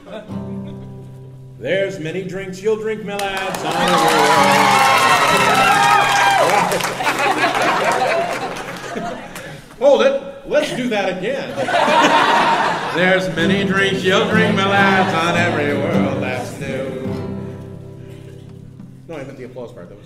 There's many drinks you'll drink, my lads, on the Hold it. Let's do that again. There's many drinks you'll drink, my lads, on every world that's new. No, I meant the applause part. That was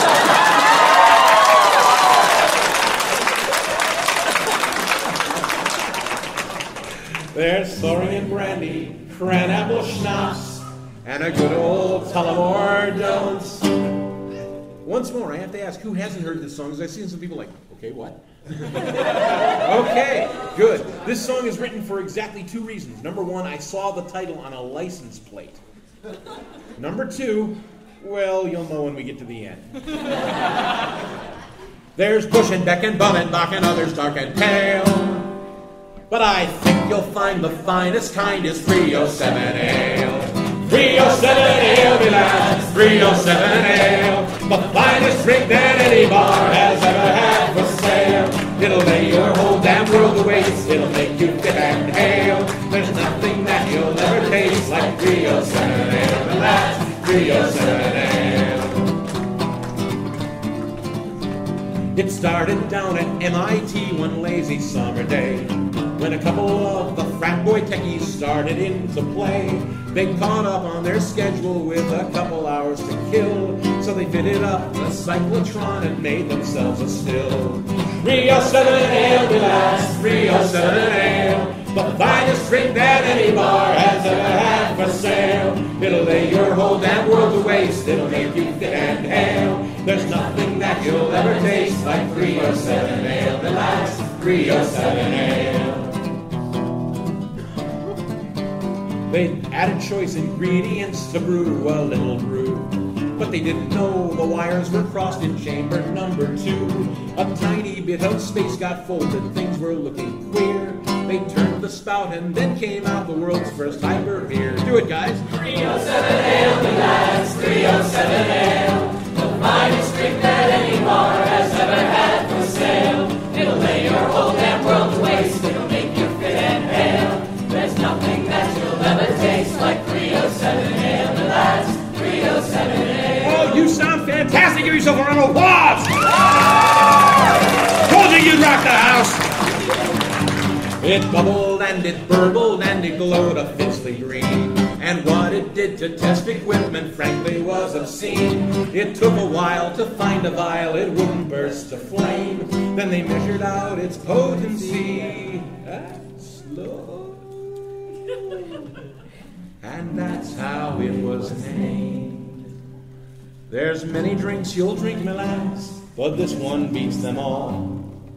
There's Saurian brandy, cran-apple schnapps, and a good old Tullamore Jones. Once more, I have to ask, who hasn't heard this song? Because I've seen some people like, okay, what? Okay, good. This song is written for exactly two reasons. Number one, I saw the title on a license plate. Number two, well, you'll know when we get to the end. There's Bush and Beck and Bum and Bach and others dark and pale. But I think you'll find the finest kind is 307 Ale. 307 Ale, me lads, 307 Ale. The finest drink that any bar has ever had for sale. It'll lay your whole damn world to waste. It'll make you fit and hale. There's nothing that you'll ever taste like 307 Ale, me lads, 307 Ale. It started down at MIT one lazy summer day, when a couple of the frat boy techies started into play. They caught up on their schedule with a couple hours to kill, so they fitted up the cyclotron and made themselves a still. 307 Ale, me lads, 307 Ale. The finest drink that any bar has ever had for sale. It'll lay your whole damn world to waste. It'll make you fit and hale. There's nothing that you'll ever taste like 307 Ale, me lads, 307 Ale. They added choice ingredients to brew a little brew, but they didn't know the wires were crossed in chamber number 2. A tiny bit of space got folded, things were looking queer. They turned the spout and then came out the world's first hyper beer. Do it, guys. 307 Ale, me lads, 307 Ale. The finest drink that any bar has ever had for sale. It'll lay your whole damn world to waste. It'll make you fit and hale. There's nothing that you'll ever taste like 307 Ale, me lads, 307 Ale. Oh, you sound fantastic. Give yourself a round of applause. Told you you'd rock the house. It bubbled and it burbled and it glowed a Fitzley green. And what it did to test equipment, frankly, was obscene. It took a while to find a vial, it wouldn't burst to flame. Then they measured out its potency. That's slow. And that's how it was named. There's many drinks you'll drink, my lads, but this one beats them all.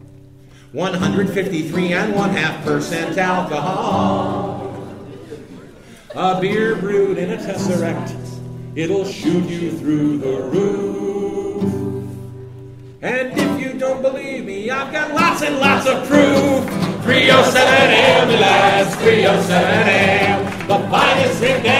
153.5% alcohol. A beer brewed in a tesseract, it'll shoot you through the roof. And if you don't believe me, I've got lots and lots of proof. 307 Ale, me lads, 307 Ale. The finest drink